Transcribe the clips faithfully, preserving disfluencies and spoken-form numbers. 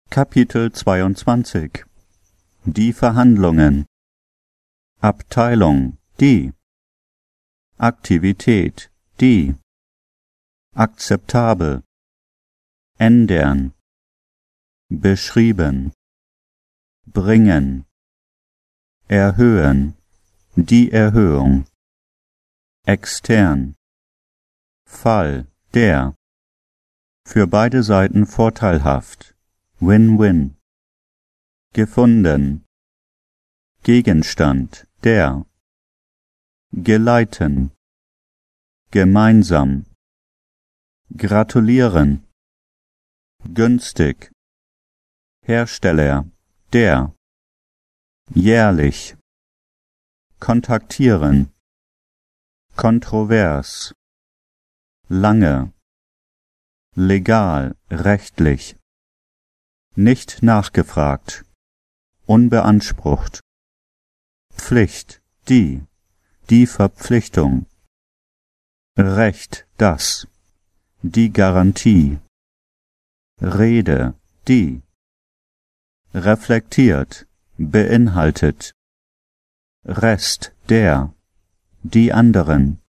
Kapitel zweiundzwanzig Die Verhandlungen Abteilung die Aktivität die Akzeptabel ändern beschrieben bringen erhöhen die Erhöhung extern Fall der für beide Seiten vorteilhaft Win-Win gefunden Gegenstand der geleiten gemeinsam gratulieren günstig Hersteller der jährlich kontaktieren kontrovers lange legal rechtlich nicht nachgefragt unbeansprucht Pflicht die die Verpflichtung Recht das die Garantie Rede die reflektiert beinhaltet Rest der die anderen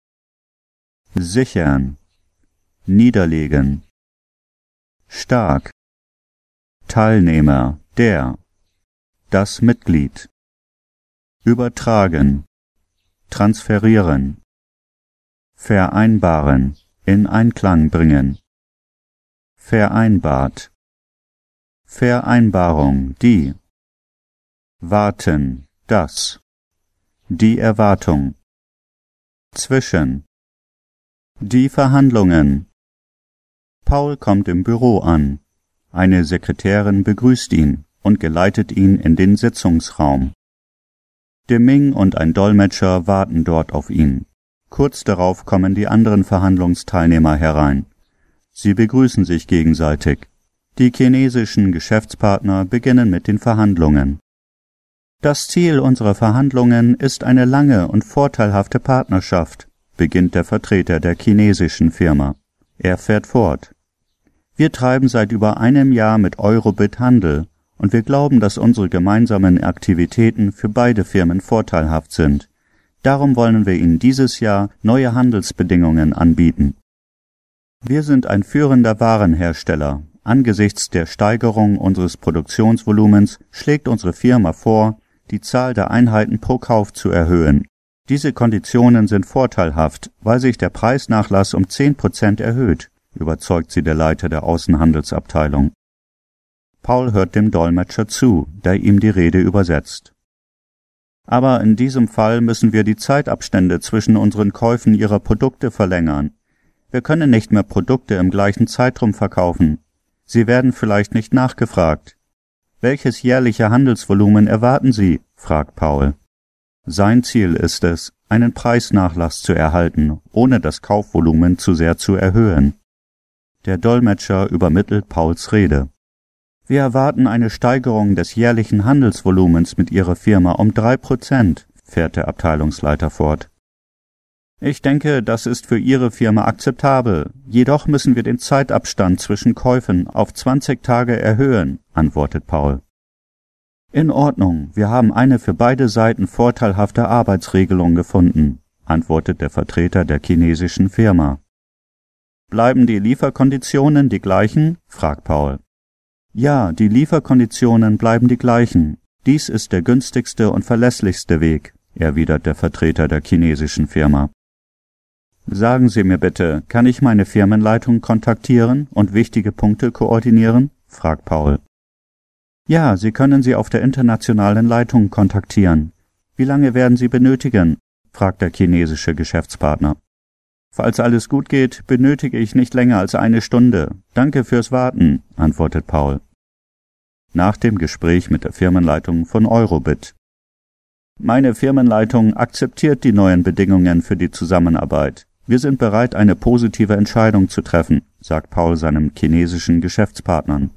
sichern niederlegen stark Teilnehmer der das Mitglied übertragen transferieren vereinbaren in Einklang bringen vereinbart Vereinbarung die warten das die Erwartung zwischen die Verhandlungen Paul kommt im Büro an. Eine Sekretärin begrüßt ihn und geleitet ihn in den Sitzungsraum. Deming und ein Dolmetscher warten dort auf ihn. Kurz darauf kommen die anderen Verhandlungsteilnehmer herein. Sie begrüßen sich gegenseitig. Die chinesischen Geschäftspartner beginnen mit den Verhandlungen. Das Ziel unserer Verhandlungen ist eine lange und vorteilhafte Partnerschaft, beginnt der Vertreter der chinesischen Firma. Er fährt fort. Wir treiben seit über einem Jahr mit Eurobit Handel und wir glauben, dass unsere gemeinsamen Aktivitäten für beide Firmen vorteilhaft sind. Darum wollen wir Ihnen dieses Jahr neue Handelsbedingungen anbieten. Wir sind ein führender Warenhersteller. Angesichts der Steigerung unseres Produktionsvolumens schlägt unsere Firma vor, die Zahl der Einheiten pro Kauf zu erhöhen. Diese Konditionen sind vorteilhaft, weil sich der Preisnachlass um zehn Prozent erhöht, überzeugt sie der Leiter der Außenhandelsabteilung. Paul hört dem Dolmetscher zu, der ihm die Rede übersetzt. Aber in diesem Fall müssen wir die Zeitabstände zwischen unseren Käufen Ihrer Produkte verlängern. Wir können nicht mehr Produkte im gleichen Zeitraum verkaufen. Sie werden vielleicht nicht nachgefragt. Welches jährliche Handelsvolumen erwarten Sie? Fragt Paul. Sein Ziel ist es, einen Preisnachlass zu erhalten, ohne das Kaufvolumen zu sehr zu erhöhen. Der Dolmetscher übermittelt Pauls Rede. Wir erwarten eine Steigerung des jährlichen Handelsvolumens mit Ihrer Firma um drei Prozent, fährt der Abteilungsleiter fort. Ich denke, das ist für Ihre Firma akzeptabel. Jedoch müssen wir den Zeitabstand zwischen Käufen auf zwanzig Tage erhöhen, antwortet Paul. In Ordnung, wir haben eine für beide Seiten vorteilhafte Arbeitsregelung gefunden, antwortet der Vertreter der chinesischen Firma. Bleiben die Lieferkonditionen die gleichen? Fragt Paul. Ja, die Lieferkonditionen bleiben die gleichen. Dies ist der günstigste und verlässlichste Weg, erwidert der Vertreter der chinesischen Firma. Sagen Sie mir bitte, kann ich meine Firmenleitung kontaktieren und wichtige Punkte koordinieren? Fragt Paul. Ja, Sie können sie auf der internationalen Leitung kontaktieren. Wie lange werden Sie benötigen? Fragt der chinesische Geschäftspartner. Falls alles gut geht, benötige ich nicht länger als eine Stunde. Danke fürs Warten, antwortet Paul. Nach dem Gespräch mit der Firmenleitung von Eurobit. Meine Firmenleitung akzeptiert die neuen Bedingungen für die Zusammenarbeit. Wir sind bereit, eine positive Entscheidung zu treffen, sagt Paul seinen chinesischen Geschäftspartnern.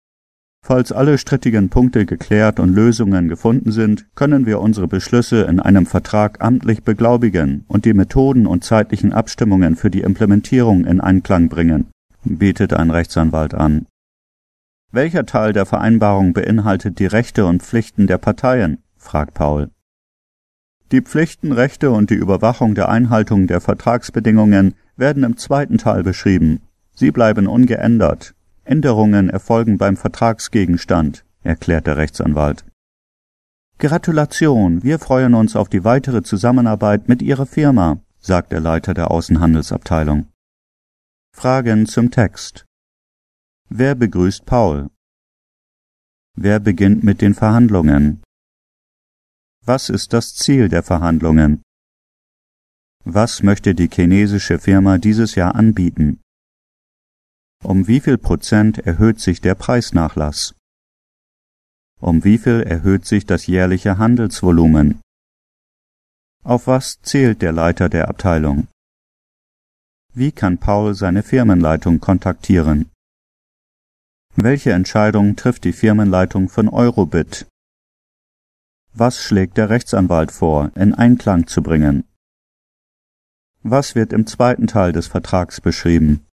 Falls alle strittigen Punkte geklärt und Lösungen gefunden sind, können wir unsere Beschlüsse in einem Vertrag amtlich beglaubigen und die Methoden und zeitlichen Abstimmungen für die Implementierung in Einklang bringen, bietet ein Rechtsanwalt an. Welcher Teil der Vereinbarung beinhaltet die Rechte und Pflichten der Parteien? Fragt Paul. Die Pflichten, Rechte und die Überwachung der Einhaltung der Vertragsbedingungen werden im zweiten Teil beschrieben. Sie bleiben ungeändert. Änderungen erfolgen beim Vertragsgegenstand, erklärt der Rechtsanwalt. Gratulation, wir freuen uns auf die weitere Zusammenarbeit mit Ihrer Firma, sagt der Leiter der Außenhandelsabteilung. Fragen zum Text. Wer begrüßt Paul? Wer beginnt mit den Verhandlungen? Was ist das Ziel der Verhandlungen? Was möchte die chinesische Firma dieses Jahr anbieten? Um wie viel Prozent erhöht sich der Preisnachlass? Um wie viel erhöht sich das jährliche Handelsvolumen? Auf was zählt der Leiter der Abteilung? Wie kann Paul seine Firmenleitung kontaktieren? Welche Entscheidung trifft die Firmenleitung von Eurobit? Was schlägt der Rechtsanwalt vor, in Einklang zu bringen? Was wird im zweiten Teil des Vertrags beschrieben?